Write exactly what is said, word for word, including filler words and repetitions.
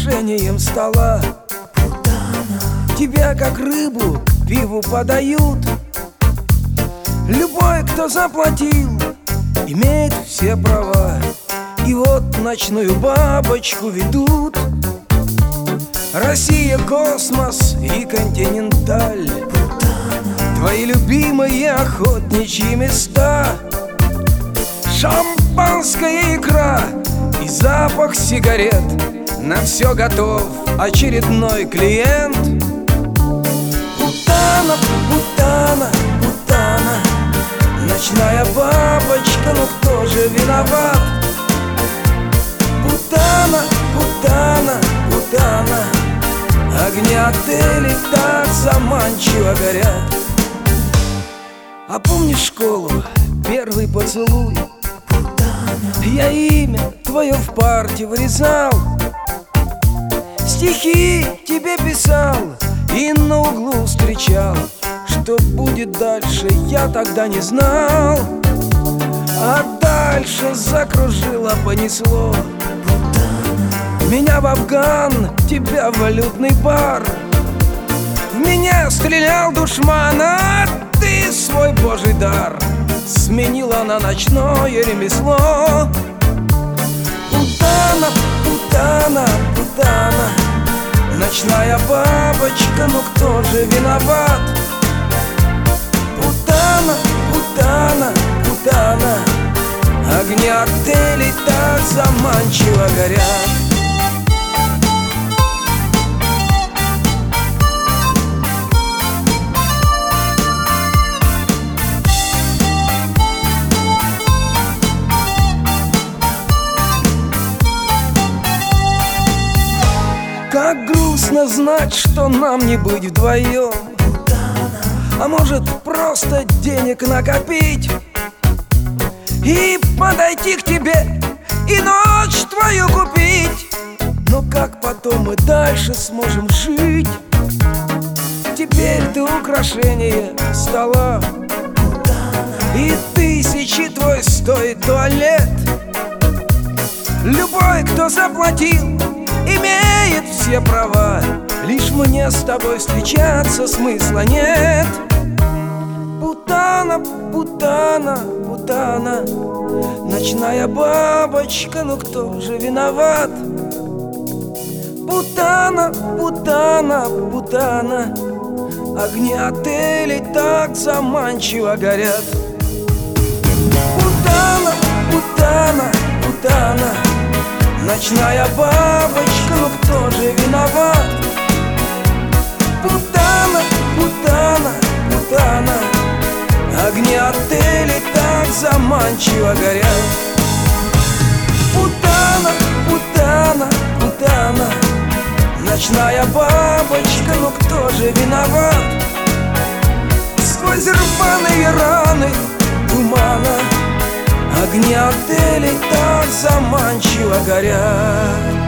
украшением стола. Тебя как рыбу к пиву подают. Любой, кто заплатил, имеет все права. И вот ночную бабочку ведут. Россия, космос и континенталь, твои любимые охотничьи места. Шампанская икра и запах сигарет. На все готов очередной клиент. Путана, путана, путана, ночная бабочка, ну кто же виноват? Путана, путана, путана, огни отелей так заманчиво горят. А помнишь школу, первый поцелуй? Я имя твое в парте вырезал, стихи тебе писал и на углу встречал. Что будет дальше, я тогда не знал. А дальше закружило, понесло. Меня в Афган, тебя в валютный бар. В меня стрелял душман, а ты свой божий дар сменила на ночное ремесло. Путана, путана, путана, ночная бабочка, ну кто же виноват? Путана, путана, путана, огни отелей так заманчиво горят. Как грустно знать, что нам не быть вдвоем. А может просто денег накопить и подойти к тебе и ночь твою купить. Но как потом мы дальше сможем жить? Теперь ты украшение стола, и тысячи твой стоит туалет. Любой, кто заплатил, имеет все права. Лишь мне с тобой встречаться смысла нет. Путана, путана, путана, ночная бабочка, ну кто же виноват? Путана, путана, путана, огни отелей так заманчиво горят. Путана, путана, путана, ночная бабочка, ну кто же виноват? Путана, путана, путана, огни отелей так заманчиво горят. Путана, путана, путана, ночная бабочка, ну кто же виноват? Сквозь рваные раны тумана огни отелей так заманчиво горят.